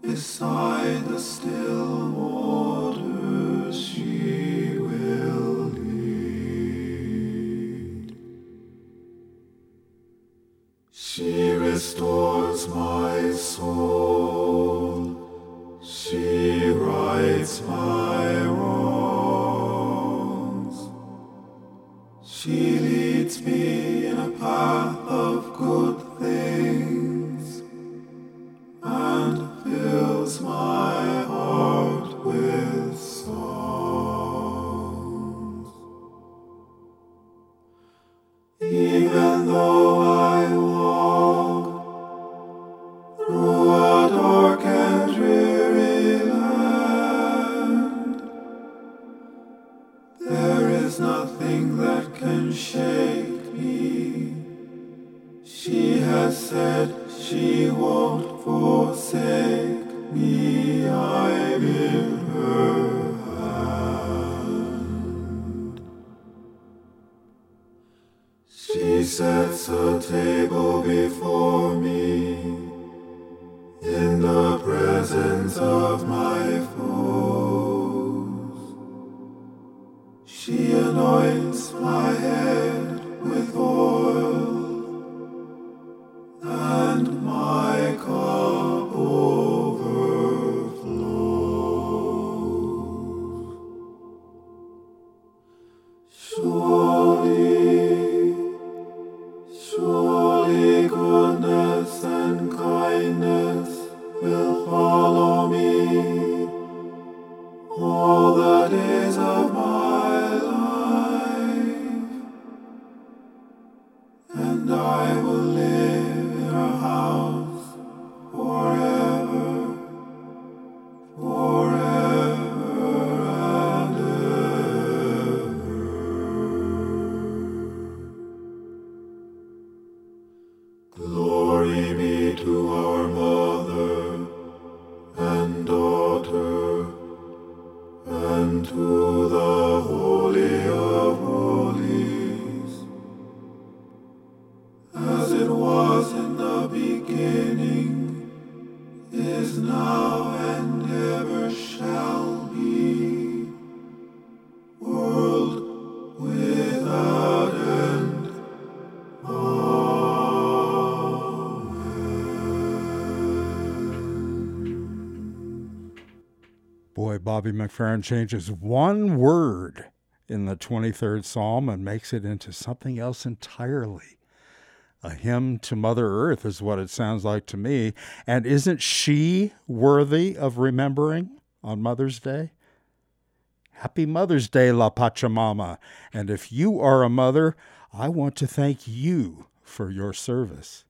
beside the still waters she will lead. She restores my soul, she rights my wrongs, she leads me in a path of good things, and fills my heart with songs. Even though I walk through a dark and dreary land, there is nothing that can shake me. She has said she won't forsake me, I'm in her hand. She sets a table before me in the presence of my foes. She anoints my head with oil, and my cup overflows. Surely, surely goodness and kindness will follow me all the days of my life, and I will live in her house forever, forever and ever. Glory be to our Mother and Daughter, and to the Holy of Holies, as it was in the beginning, is now, and ever shall be, world without end. Boy, Bobby McFerrin changes one word in the 23rd Psalm and makes it into something else entirely. A hymn to Mother Earth is what it sounds like to me. And isn't she worthy of remembering on Mother's Day? Happy Mother's Day, La Pachamama. And if you are a mother, I want to thank you for your service.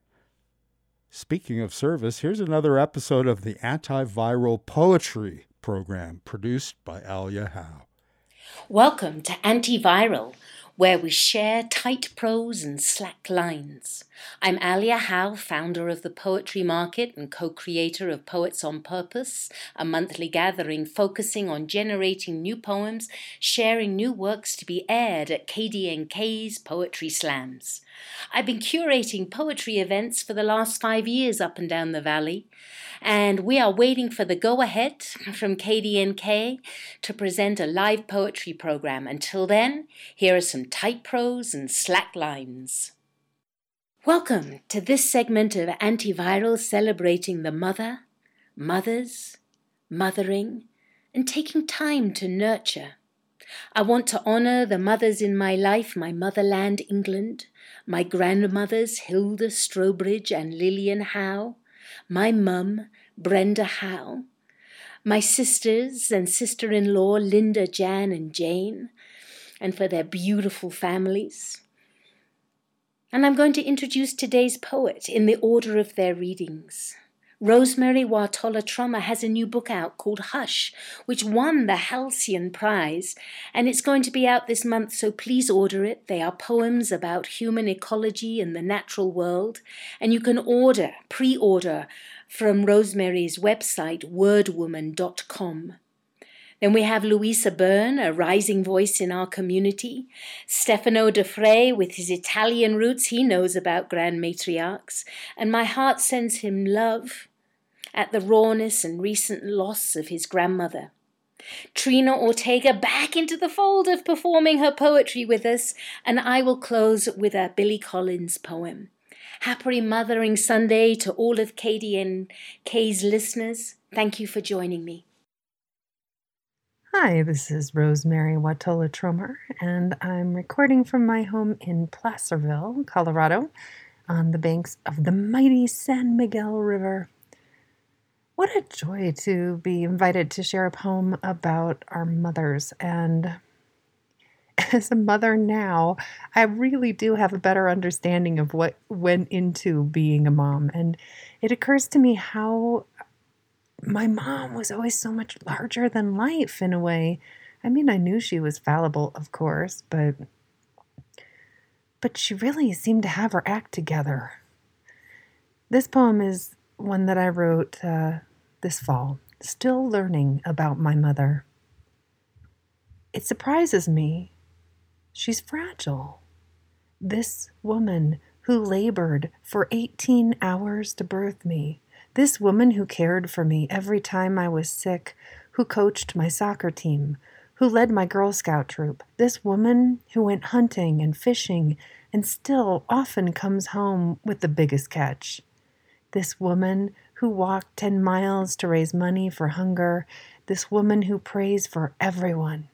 Speaking of service, here's another episode of the Antiviral Poetry program produced by Alia Howe. Welcome to Antiviral, where we share tight prose and slack lines. I'm Alia Howe, founder of the Poetry Market and co-creator of Poets on Purpose, a monthly gathering focusing on generating new poems, sharing new works to be aired at KDNK's Poetry Slams. I've been curating poetry events for the last 5 years up and down the valley, and we are waiting for the go-ahead from KDNK to present a live poetry program. Until then, here are some tight prose and slack lines. Welcome to this segment of Antiviral celebrating the mother, mothers, mothering, and taking time to nurture. I want to honor the mothers in my life, my motherland, England, my grandmothers, Hilda Strobridge and Lillian Howe, my mum, Brenda Howe, my sisters and sister-in-law, Linda, Jan, and Jane, and for their beautiful families. And I'm going to introduce today's poet in the order of their readings. Rosemary Watola Trummer has a new book out called Hush, which won the Halcyon Prize, and it's going to be out this month, so please order it. They are poems about human ecology and the natural world, and you can pre-order from Rosemary's website, wordwoman.com. Then we have Louisa Byrne, a rising voice in our community. Stefano De Frey, with his Italian roots, he knows about grand matriarchs, and my heart sends him love. at the rawness and recent loss of his grandmother. Trina Ortega back into the fold of performing her poetry with us, and I will close with a Billy Collins poem. Happy Mothering Sunday to all of KDNK's listeners. Thank you for joining me. Hi, this is Rosemary Watola Tromer, and I'm recording from my home in Placerville, Colorado, on the banks of the mighty San Miguel River. What a joy to be invited to share a poem about our mothers. And as a mother now, I really do have a better understanding of what went into being a mom. And it occurs to me how my mom was always so much larger than life in a way. I mean, I knew she was fallible, of course, but she really seemed to have her act together. This poem is one that I wrote this fall, still learning about my mother. It surprises me. She's fragile. This woman who labored for 18 hours to birth me, this woman who cared for me every time I was sick, who coached my soccer team, who led my Girl Scout troop, this woman who went hunting and fishing and still often comes home with the biggest catch. This woman who walked 10 miles to raise money for hunger, this woman who prays for everyone.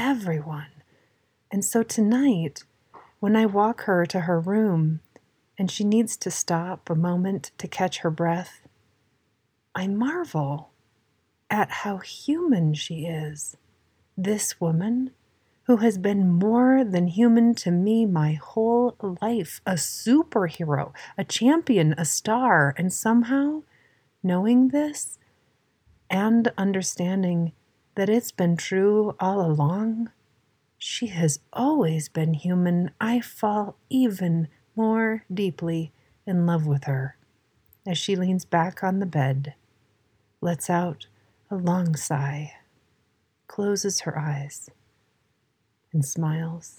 And so tonight, when I walk her to her room and she needs to stop a moment to catch her breath, I marvel at how human she is. This woman who has been more than human to me my whole life, a superhero, a champion, a star, and somehow, knowing this and understanding that it's been true all along, she has always been human. I fall even more deeply in love with her as she leans back on the bed, lets out a long sigh, closes her eyes, and smiles.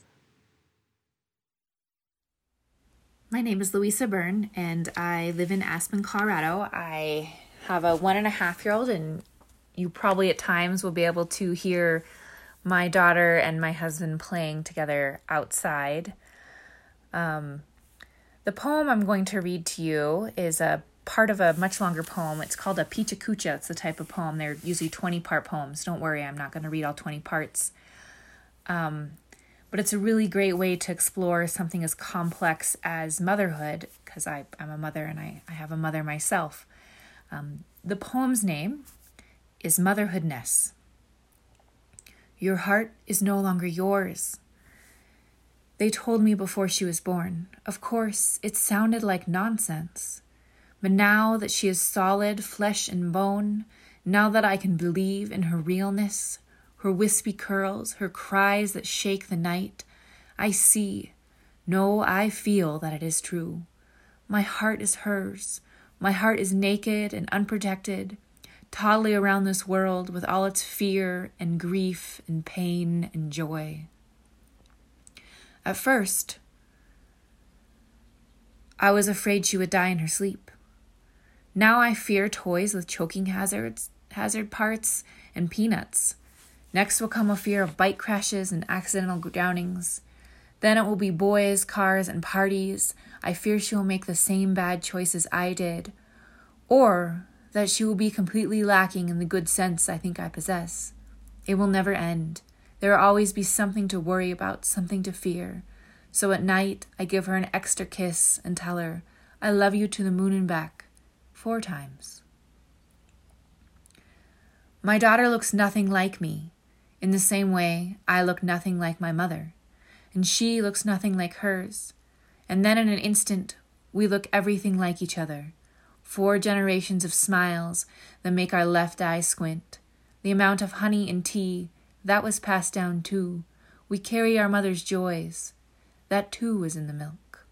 My name is Louisa Byrne, and I live in Aspen, Colorado. I have a 1.5-year-old, and you probably at times will be able to hear my daughter and my husband playing together outside. The poem I'm going to read to you is a part of a much longer poem. It's called a Pichacucha. It's the type of poem. They're usually 20-part poems. Don't worry, I'm not going to read all 20 parts. But it's a really great way to explore something as complex as motherhood, because I'm a mother and I have a mother myself. The poem's name is Motherhoodness. Your heart is no longer yours. They told me before she was born. Of course, it sounded like nonsense. But now that she is solid flesh and bone, now that I can believe in her realness, her wispy curls, her cries that shake the night, I see, no, I feel that it is true. My heart is hers. My heart is naked and unprotected, toddling around this world with all its fear and grief and pain and joy. At first, I was afraid she would die in her sleep. Now I fear toys with choking hazard parts and peanuts. Next will come a fear of bike crashes and accidental drownings. Then it will be boys, cars, and parties. I fear she will make the same bad choices I did, or that she will be completely lacking in the good sense I think I possess. It will never end. There will always be something to worry about, something to fear. So at night, I give her an extra kiss and tell her, I love you to the moon and back, 4 times. My daughter looks nothing like me. In the same way, I look nothing like my mother, and she looks nothing like hers. And then in an instant, we look everything like each other. 4 generations of smiles that make our left eye squint. The amount of honey and tea, that was passed down too. We carry our mother's joys. That too was in the milk.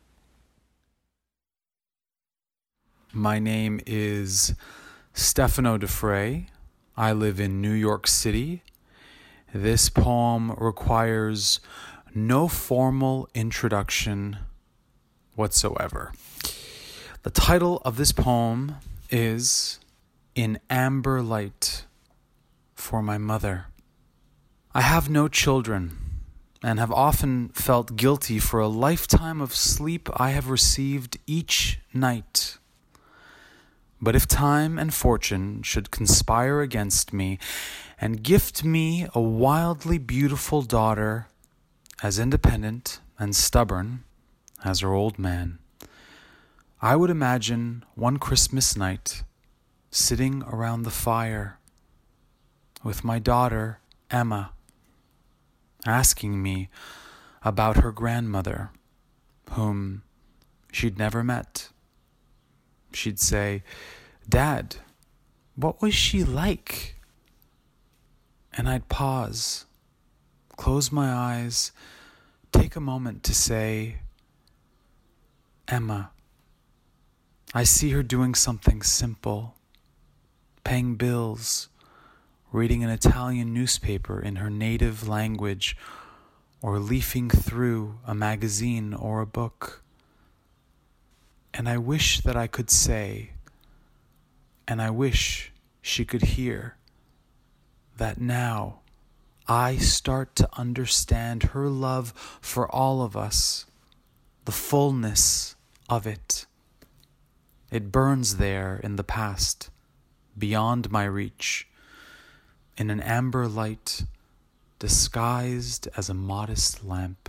My name is Stefano DeFrey. I live in New York City. This poem requires no formal introduction whatsoever. The title of this poem is in amber light for my mother. I have no children and have often felt guilty for a lifetime of sleep I have received each night. But if time and fortune should conspire against me and gift me a wildly beautiful daughter, as independent and stubborn as her old man, I would imagine one Christmas night sitting around the fire with my daughter, Emma, asking me about her grandmother, whom she'd never met. She'd say, "Dad, what was she like?" And I'd pause, close my eyes, take a moment to say, "Emma, I see her doing something simple, paying bills, reading an Italian newspaper in her native language, or leafing through a magazine or a book. And I wish that I could say, and I wish she could hear, that now I start to understand her love for all of us, the fullness of it. It burns there in the past, beyond my reach, in an amber light disguised as a modest lamp."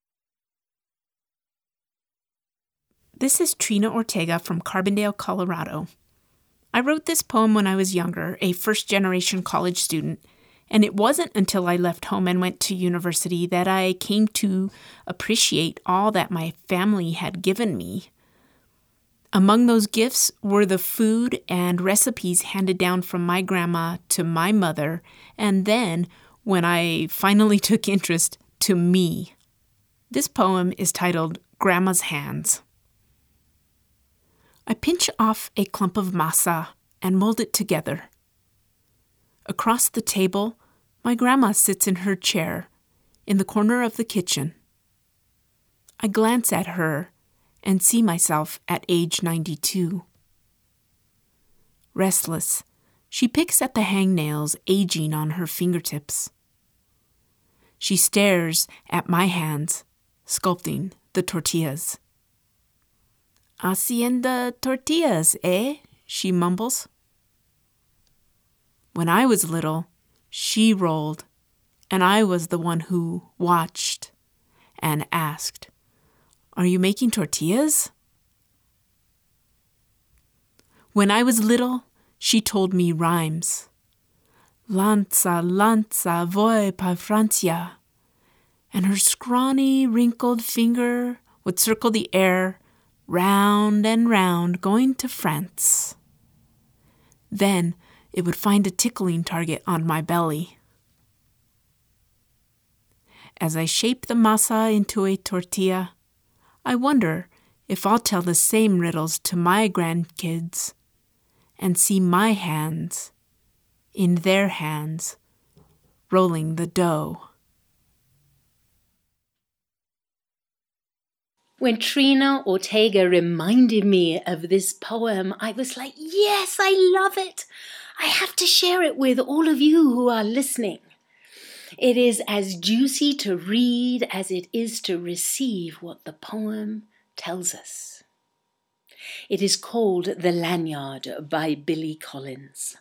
This is Trina Ortega from Carbondale, Colorado. I wrote this poem when I was younger, a first-generation college student, and it wasn't until I left home and went to university that I came to appreciate all that my family had given me. Among those gifts were the food and recipes handed down from my grandma to my mother, and then, when I finally took interest, to me. This poem is titled Grandma's Hands. I pinch off a clump of masa and mold it together. Across the table, my grandma sits in her chair in the corner of the kitchen. I glance at her and see myself at age 92. Restless, she picks at the hangnails aging on her fingertips. She stares at my hands, sculpting the tortillas. "Hacienda tortillas, eh?" she mumbles. When I was little, she rolled, and I was the one who watched and asked, "Are you making tortillas?" When I was little, she told me rhymes. "Lanza, lanza, voy pa Francia," and her scrawny, wrinkled finger would circle the air, round and round, going to France. Then it would find a tickling target on my belly. As I shape the masa into a tortilla, I wonder if I'll tell the same riddles to my grandkids and see my hands in their hands rolling the dough. When Trina Ortega reminded me of this poem, I was like, yes, I love it. I have to share it with all of you who are listening. It is as juicy to read as it is to receive what the poem tells us. It is called The Lanyard by Billy Collins.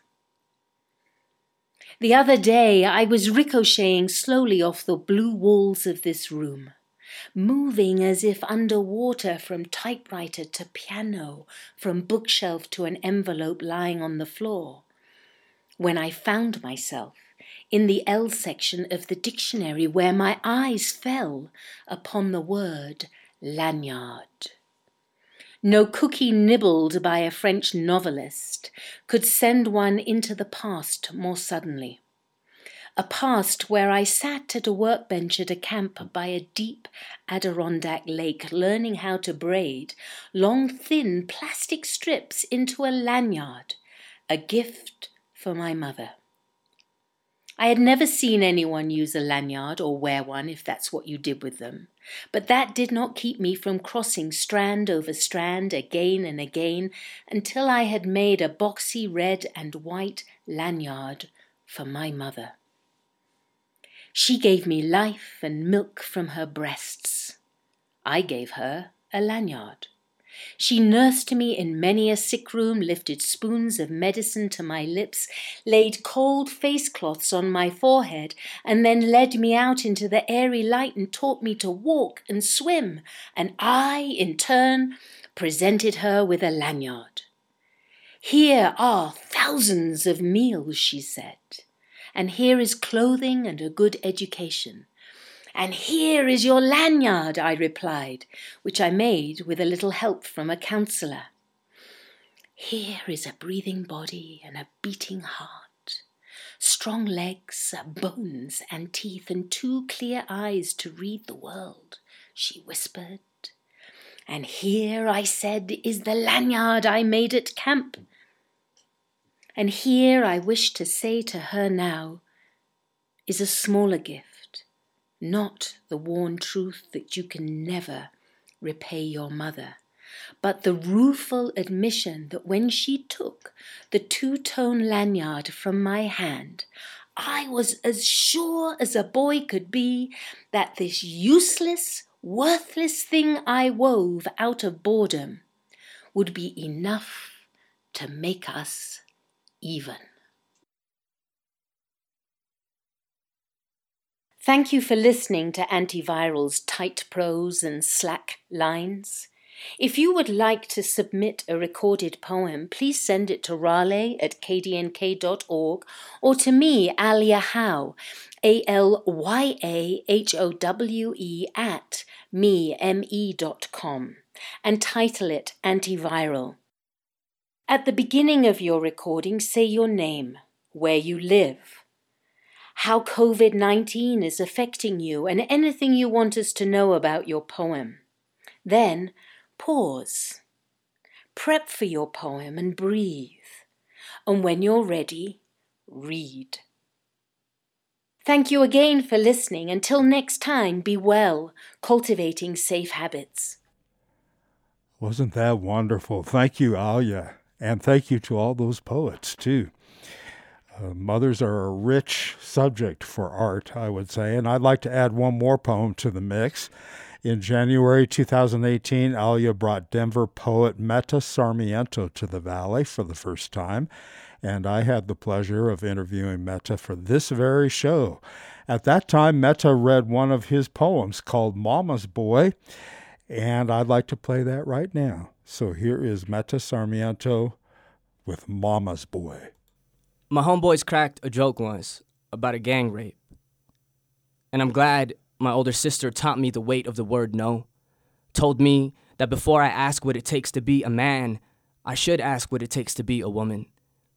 The other day, I was ricocheting slowly off the blue walls of this room, moving as if underwater from typewriter to piano, from bookshelf to an envelope lying on the floor, when I found myself in the L section of the dictionary where my eyes fell upon the word lanyard. No cookie nibbled by a French novelist could send one into the past more suddenly. A past where I sat at a workbench at a camp by a deep Adirondack lake learning how to braid long, thin plastic strips into a lanyard, a gift for my mother. I had never seen anyone use a lanyard or wear one if that's what you did with them, but that did not keep me from crossing strand over strand again and again until I had made a boxy red and white lanyard for my mother. She gave me life and milk from her breasts. I gave her a lanyard. She nursed me in many a sick room, lifted spoons of medicine to my lips, laid cold face cloths on my forehead, and then led me out into the airy light and taught me to walk and swim, and I, in turn, presented her with a lanyard. Here are thousands of meals, she said, and here is clothing and a good education. And here is your lanyard, I replied, which I made with a little help from a counsellor. Here is a breathing body and a beating heart, strong legs, bones and teeth, and 2 clear eyes to read the world, she whispered. And here, I said, is the lanyard I made at camp. And here I wish to say to her now is a smaller gift. Not the worn truth that you can never repay your mother, but the rueful admission that when she took the 2-tone lanyard from my hand, I was as sure as a boy could be that this useless, worthless thing I wove out of boredom would be enough to make us even. Thank you for listening to Antiviral's tight prose and slack lines. If you would like to submit a recorded poem, please send it to raleigh@kdnk.org or to me, Alia Howe, ALYAHOWE @me.com, and title it Antiviral. At the beginning of your recording, say your name, where you live, how COVID-19 is affecting you, and anything you want us to know about your poem. Then pause, prep for your poem and breathe. And when you're ready, read. Thank you again for listening. Until next time, be well, cultivating safe habits. Wasn't that wonderful? Thank you, Alia. And thank you to all those poets, too. Mothers are a rich subject for art, I would say. And I'd like to add one more poem to the mix. In January 2018, Alia brought Denver poet Metta Sarmiento to the Valley for the first time. And I had the pleasure of interviewing Metta for this very show. At that time, Metta read one of his poems called Mama's Boy. And I'd like to play that right now. So here is Metta Sarmiento with Mama's Boy. My homeboys cracked a joke once about a gang rape. And I'm glad my older sister taught me the weight of the word no. Told me that before I ask what it takes to be a man, I should ask what it takes to be a woman.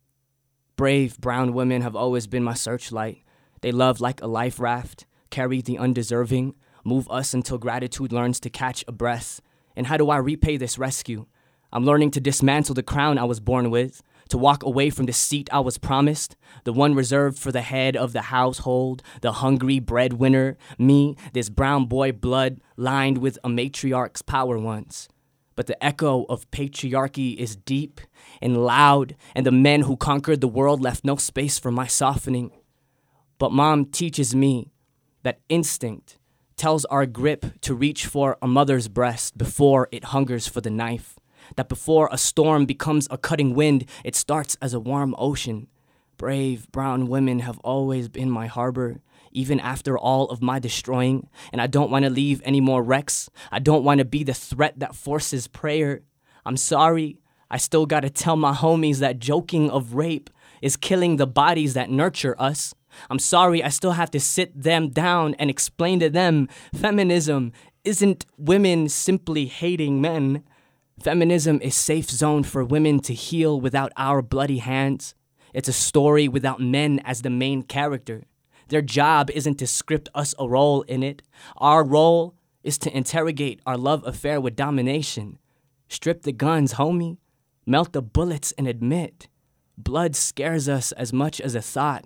Brave brown women have always been my searchlight. They love like a life raft, carry the undeserving, move us until gratitude learns to catch a breath. And how do I repay this rescue? I'm learning to dismantle the crown I was born with, to walk away from the seat I was promised, the one reserved for the head of the household, the hungry breadwinner, me, this brown boy blood lined with a matriarch's power once. But the echo of patriarchy is deep and loud, and the men who conquered the world left no space for my softening. But Mom teaches me that instinct tells our grip to reach for a mother's breast before it hungers for the knife. That before a storm becomes a cutting wind, it starts as a warm ocean. Brave brown women have always been my harbor, even after all of my destroying. And I don't want to leave any more wrecks. I don't want to be the threat that forces prayer. I'm sorry, I still gotta tell my homies that joking of rape is killing the bodies that nurture us. I'm sorry, I still have to sit them down and explain to them feminism isn't women simply hating men. Feminism is safe zone for women to heal without our bloody hands. It's a story without men as the main character. Their job isn't to script us a role in it. Our role is to interrogate our love affair with domination. Strip the guns, homie. Melt the bullets and admit. Blood scares us as much as a thought.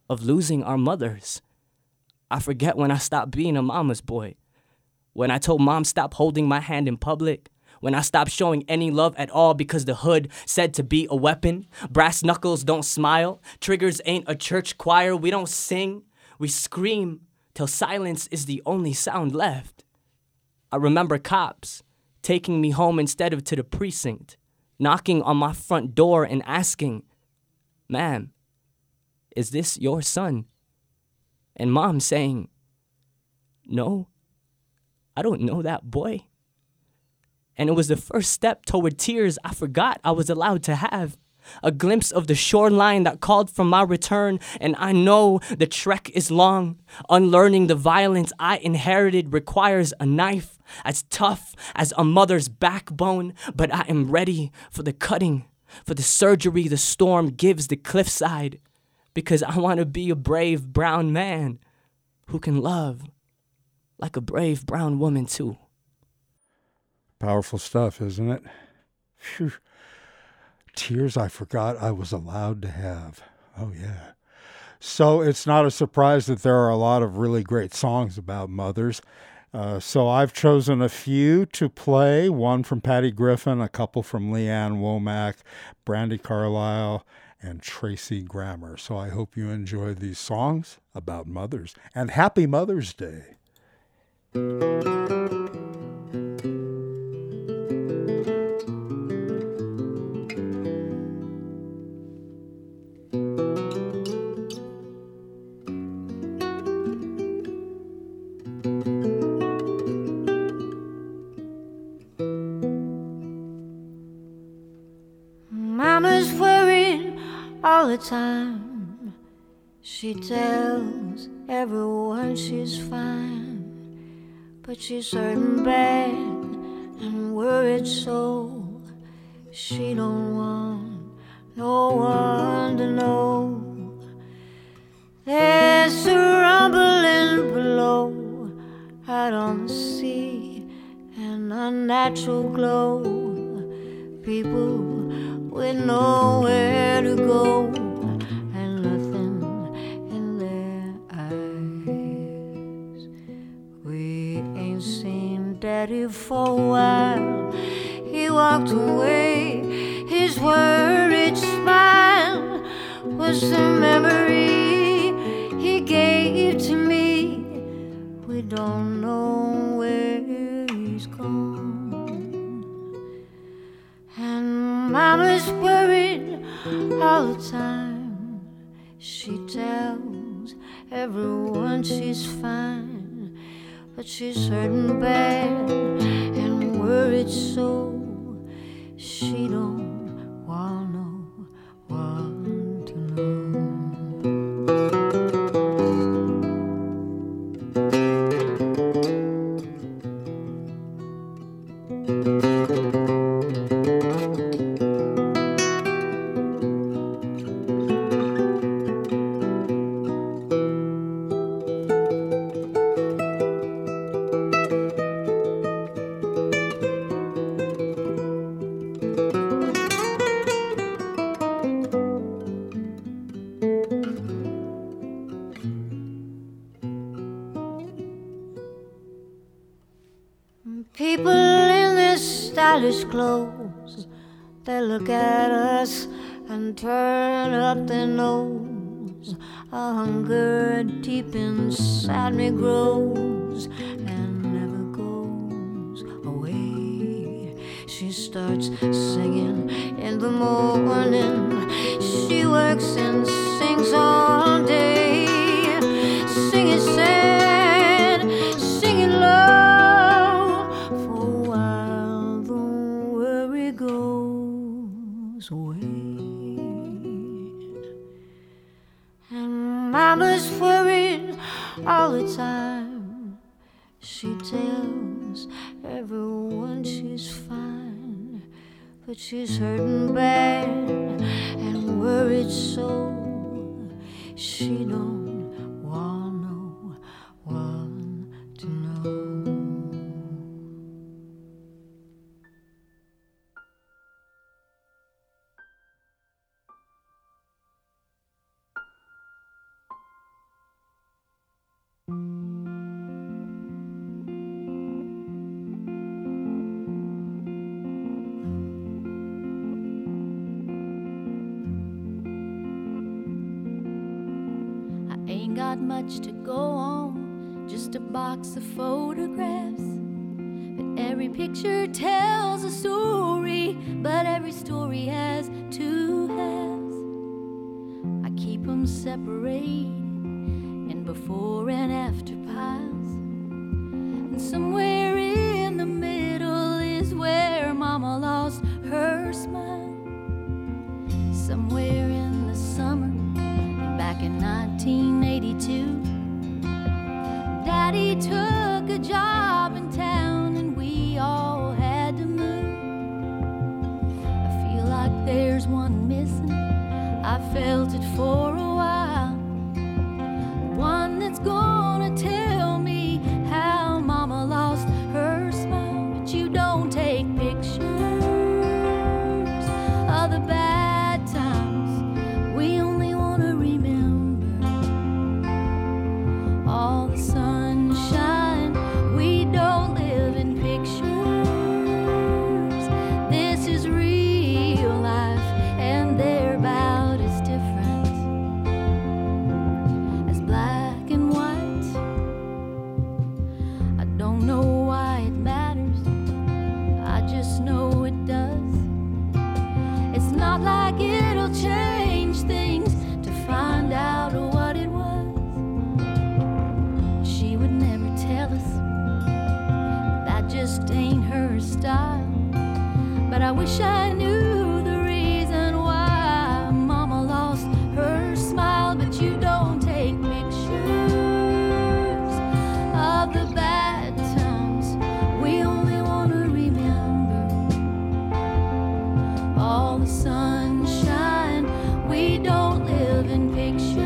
of losing our mothers. I forget when I stopped being a mama's boy. When I told mom stop holding my hand in public. When I stopped showing any love at all because the hood said to be a weapon. Brass knuckles don't smile. Triggers ain't a church choir. We don't sing. We scream till silence is the only sound left. I remember cops taking me home instead of to the precinct, knocking on my front door and asking, "Ma'am, is this your son?" And mom saying, "No, I don't know that boy." And it was the first step toward tears I forgot I was allowed to have. A glimpse of the shoreline that called for my return, and I know the trek is long. Unlearning the violence I inherited requires a knife as tough as a mother's backbone, but I am ready for the cutting, for the surgery the storm gives the cliffside, because I want to be a brave brown man who can love like a brave brown woman too. Powerful stuff, isn't it? Phew. Tears I forgot I was allowed to have. Oh, yeah. So it's not a surprise that there are a lot of really great songs about mothers. So I've chosen a few to play, one from Patty Griffin, a couple from Leanne Womack, Brandi Carlile, and Tracy Grammer. So I hope you enjoy these songs about mothers. And happy Mother's Day. Mama's worried all the time. She tells everyone she's fine, but she's hurting bad and worried so. She don't want no one to know. There's a rumbling below, out on the sea, an unnatural glow. People with nowhere to go and nothing in their eyes. We ain't seen Daddy for a while. He walked away. His worried smile was the memory he gave to me. We don't know where he's gone. And Mama's worried all the time. She tells everyone she's fine, but she's hurting bad and worried so. She don't want no one to know. People in their stylish clothes, they look at us and turn up their nose. A hunger deep inside me grows and never goes away. She starts singing in the morning. She works and sings all day, singing sad, singing low. Away. And Mama's worried all the time. She tells everyone she's fine, but she's hurting bad and worried so. She don't want no one to know. got much to go on, just a box of photographs. But every picture tells a story, but every story has two halves. I keep them separated in before and after piles. And somewhere in the middle is where Mama lost her smile. Somewhere in the summer back in 1982, Daddy took a job in town and we all had to move. I feel like there's one missing, I felt it for a while. One that's gonna tell me how Mama lost her smile. But you don't take pictures of the bad times, we only wanna remember all the sunshine. We don't live in pictures. This is real life, and they're about as different as black and white. I don't know why it matters, I just know it does. It's not like it'll change things to find out what it was. She would never tell us, that just ain't her style. But I wish I knew the reason why Mama lost her smile. But you don't take pictures of the bad times, we only want to remember all the sunshine. We don't live in pictures.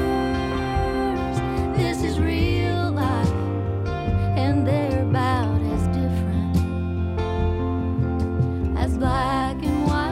This is real life, and they're about as different as black and white.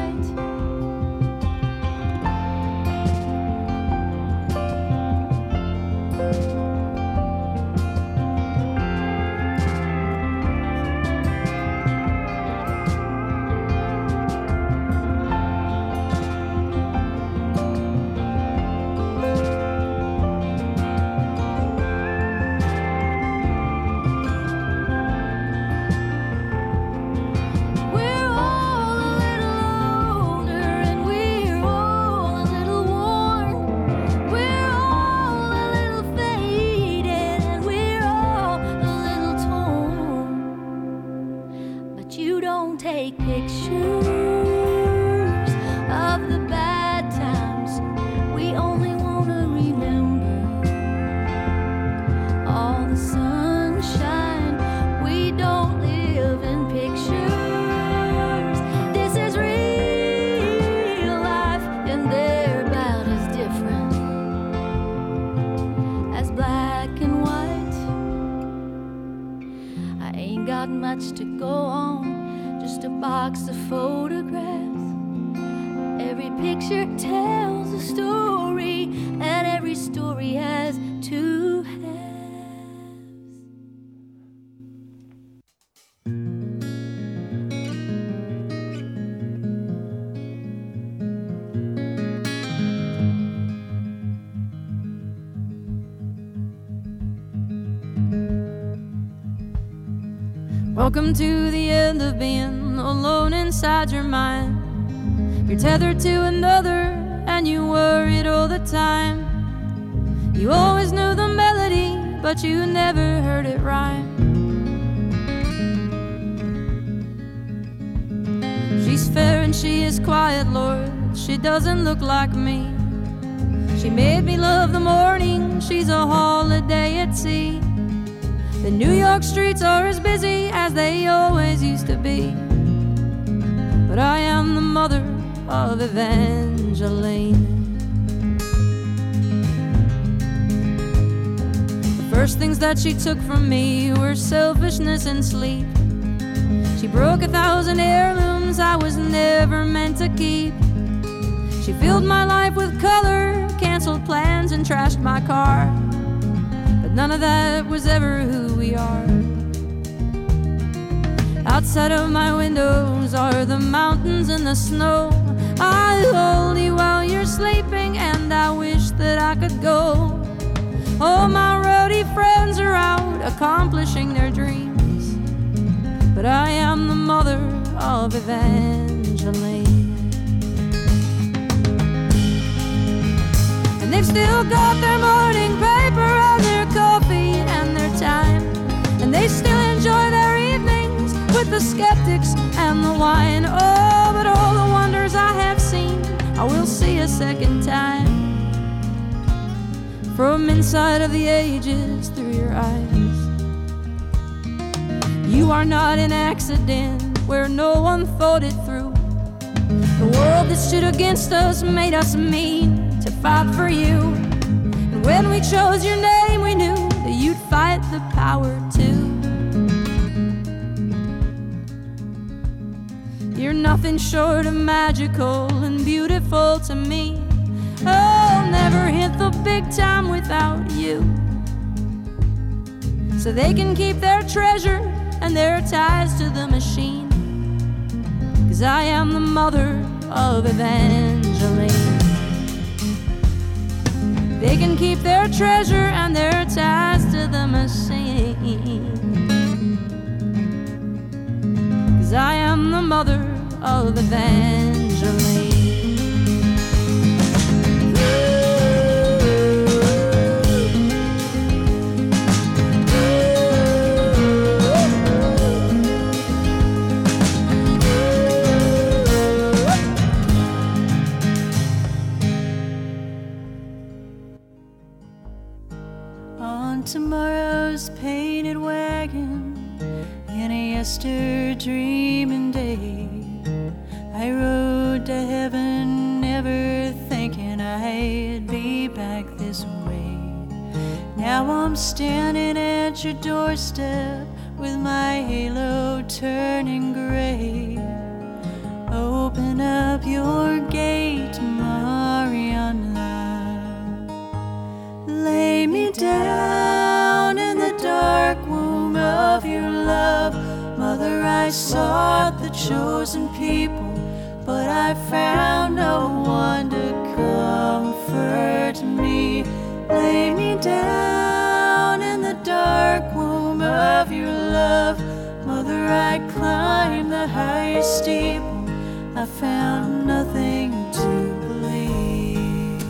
We're all a little older and we're all a little worn. We're all a little faded and we're all a little torn. But you don't take pictures of the bad times, we only want to remember all the sunshine. We don't live in pictures. This is real life, and they're about as different as black and white. I ain't got much to go on, just a box of photographs. Every picture tells a story, and every story has two halves. Welcome to the end of being alone inside your mind. You're tethered to another and you worried all the time. You always knew the melody, but you never heard it rhyme. She's fair and she is quiet, Lord, she doesn't look like me. She made me love the morning, she's a holiday at sea. The New York streets are as busy as they always used to be. But I am the mother of Evangeline. The first things that she took from me were selfishness and sleep. She broke 1,000 heirlooms I was never meant to keep. She filled my life with color, canceled plans and trashed my car. But none of that was ever who we are. Outside of my windows are the mountains and the snow. I hold you while you're sleeping and I wish that I could go. All my roadie friends are out accomplishing their dreams, but I am the mother of Evangeline. And they've still got their morning paper and their coffee and their time, and they still enjoy their evenings with the skeptics and the wine. Oh, but all the wonders I have seen I will see a second time, from inside of the ages through your eyes. You are not an accident where no one thought it through. The world that stood against us made us meet to fight for you. And when we chose your name, we knew that you'd fight the power too. You're nothing short of magical and beautiful to me. I'll never hit the big time without you. So they can keep their treasure and their ties to the machine, 'cause I am the mother of Evangeline. They can keep their treasure and their ties to the machine, 'cause I am the mother of Evangeline. Tomorrow's painted wagon in a yester-dreaming day, I rode to heaven, never thinking I'd be back this way. Now I'm standing at your doorstep with my halo turning gray. Open up your gate, Mariana. Lay me down in the dark womb of your love. Mother, I sought the chosen people, but I found no one to comfort me. Lay me down in the dark womb of your love. Mother, I climbed the highest steeple, I found nothing to believe.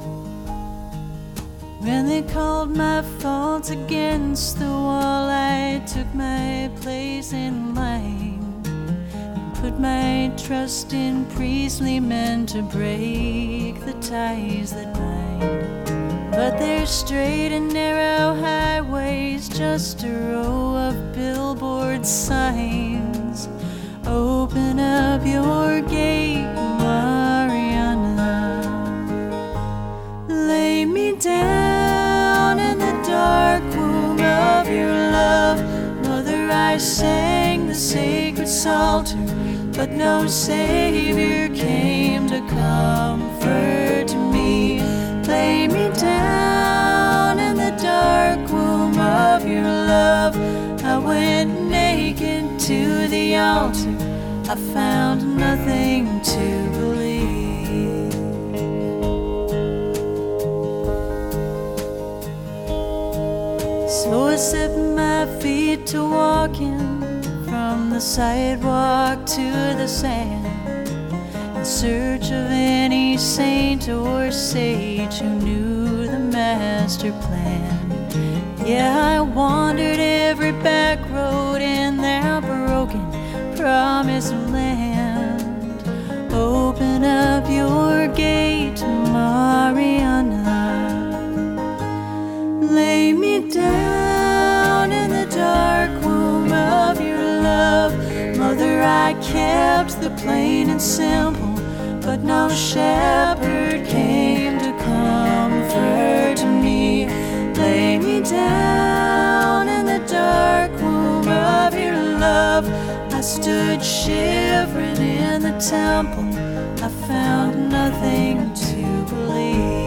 When they called my faults against the wall, I took my place in line and put my trust in priestly men to break the ties that bind. But they're straight and narrow highways, just a row of billboard signs. Open up your gate, Mariana. Lay me down in the dark womb of your love. Mother, I sang the sacred psalter, but no Savior came to comfort me. Lay me down in the dark womb of your love. I went naked to the altar, I found nothing to believe. So I set my feet to walking from the sidewalk to the sand, in search of any saint or sage who knew the master plan. Yeah, I wandered every back road in their broken promised land. Open up your gate, Mariana. Lay me down in the dark womb of your love. Mother, I kept the plain and simple, but no shepherd came to comfort me. Lay me down in the dark womb of your love. I stood shivering in the temple, I found nothing to believe.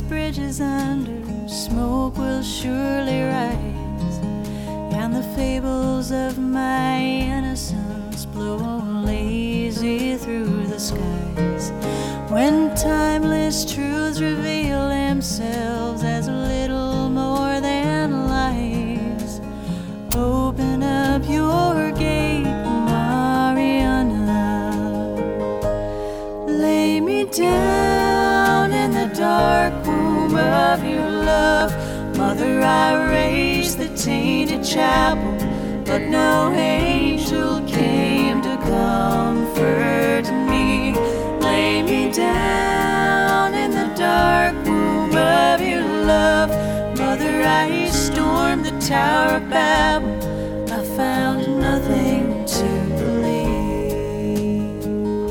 bridges under, smoke will surely rise, and the fables of my innocence blow lazy through the skies. When timeless truths reveal themselves as little more than lies, open up your gate, Mariana. Lay me down in the dark womb of your love. Mother, I raised the tainted chapel, but no angel came to comfort me. Lay me down in the dark womb of your love. Mother, I stormed the Tower of Babel. I found nothing to believe.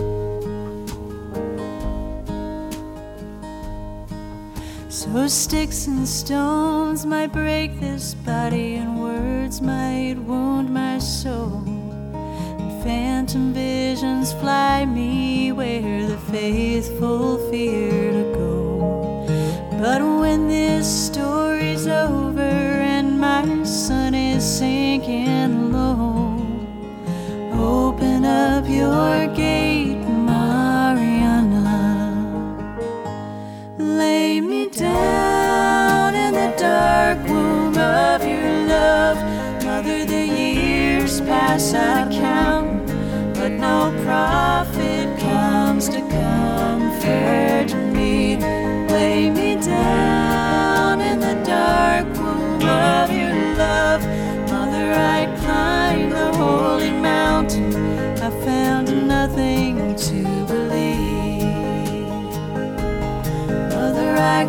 So sticks and stones might break this body, and words might wound my soul. Phantom visions fly me where the faithful fear to go. But when this story's over and my sun is sinking low, open up your gate, Mariana. Lay me down in the dark womb of your love. Mother, the years pass, I count, but no prophet comes to comfort me. Lay me down in the dark womb of your love. Mother, I climbed the holy mountain. I found nothing to believe. Mother, I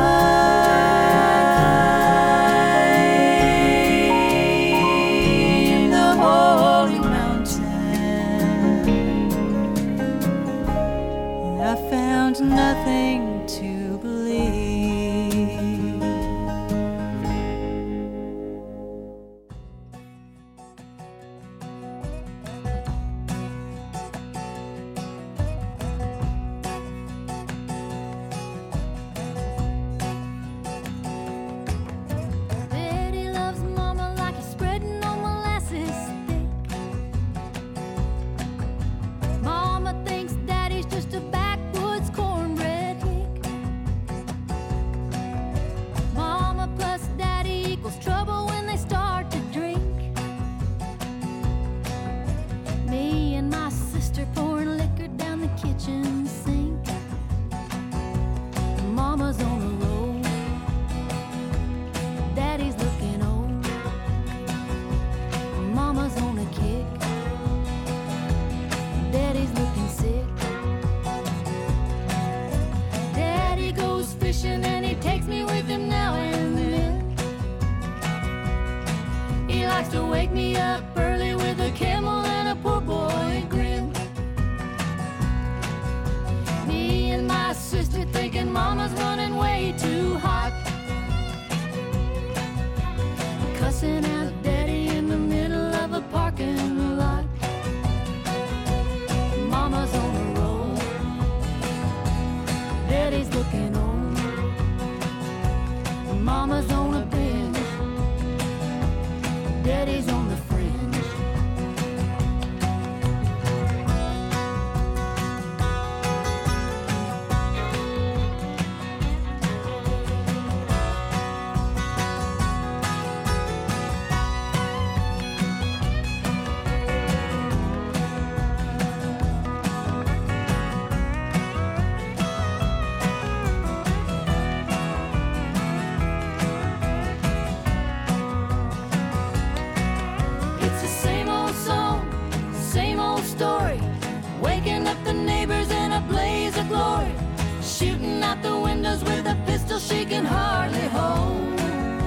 climbed the holy mountain. I found nothing to believe. Daddy loves Mama like he's spreading on molasses thick. Mama thinks Daddy's just a backwoods cornbread hick. Mama plus Daddy equals trouble when they start to drink. Me and my sister pouring liquor down the kitchen sink. Mama's on a roll. Daddy's looking old. Mama's on a kick. Daddy's looking sick. Daddy goes fishing and he takes me with him now and then. He likes to wake me up early with a camel and a poor boy grin. Me and my sister thinking Mama's running way too hot, cussing out Daddy in the middle of a parking lot. Mama's on a roll. Daddy's looking old. Mama's on a binge. Daddy's on the fringe. It's the same old song, same old story. Waking up the neighbors in a blaze of glory. Shooting out the windows with a pistol she can hardly hold.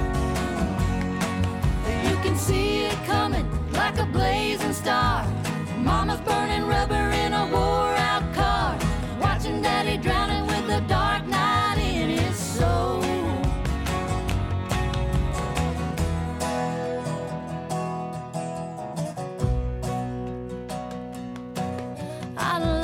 You can see it coming like a blazing star. Mama's burning rubber in a wore-out car. Watching Daddy drowning with the dark night in his soul. I